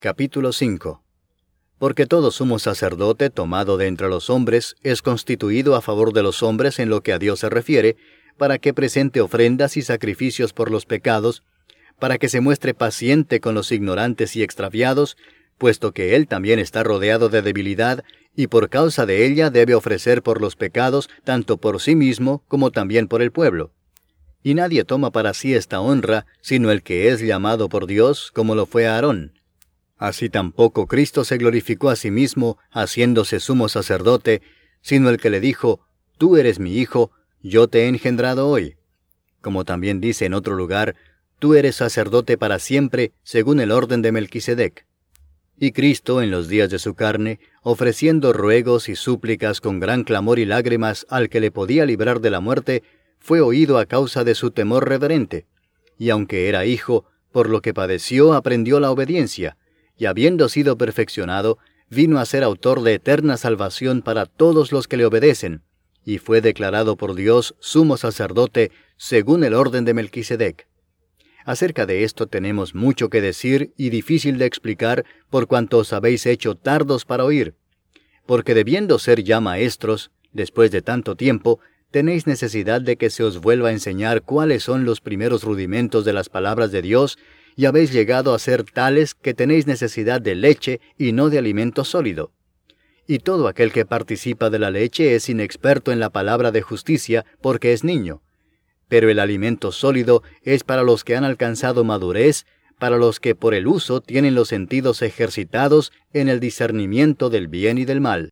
Capítulo 5. Porque todo sumo sacerdote tomado de entre los hombres es constituido a favor de los hombres en lo que a Dios se refiere, para que presente ofrendas y sacrificios por los pecados, para que se muestre paciente con los ignorantes y extraviados, puesto que él también está rodeado de debilidad, y por causa de ella debe ofrecer por los pecados, tanto por sí mismo como también por el pueblo. Y nadie toma para sí esta honra, sino el que es llamado por Dios, como lo fue Aarón. Así tampoco Cristo se glorificó a sí mismo, haciéndose sumo sacerdote, sino el que le dijo, «Tú eres mi hijo, yo te he engendrado hoy». Como también dice en otro lugar, «Tú eres sacerdote para siempre, según el orden de Melquisedec». Y Cristo, en los días de su carne, ofreciendo ruegos y súplicas con gran clamor y lágrimas al que le podía librar de la muerte, fue oído a causa de su temor reverente. Y aunque era hijo, por lo que padeció aprendió la obediencia, y habiendo sido perfeccionado, vino a ser autor de eterna salvación para todos los que le obedecen, y fue declarado por Dios sumo sacerdote según el orden de Melquisedec. Acerca de esto tenemos mucho que decir y difícil de explicar por cuanto os habéis hecho tardos para oír, porque debiendo ser ya maestros, después de tanto tiempo, tenéis necesidad de que se os vuelva a enseñar cuáles son los primeros rudimentos de las palabras de Dios, y habéis llegado a ser tales que tenéis necesidad de leche y no de alimento sólido. Y todo aquel que participa de la leche es inexperto en la palabra de justicia, porque es niño. Pero el alimento sólido es para los que han alcanzado madurez, para los que por el uso tienen los sentidos ejercitados en el discernimiento del bien y del mal.